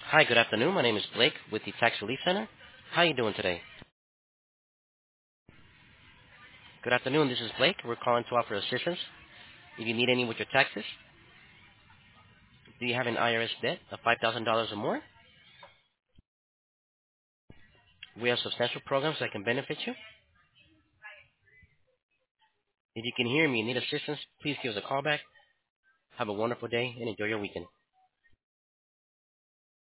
Hi, good afternoon. My name is Blake with the Tax Relief Center. How are you doing today? Good afternoon. This is Blake. We're calling to offer assistance. If you need any with your taxes, do you have an IRS debt of $5,000 or more? We have substantial programs that can benefit you. If you can hear me and need assistance, please give us a call back. Have a wonderful day and enjoy your weekend.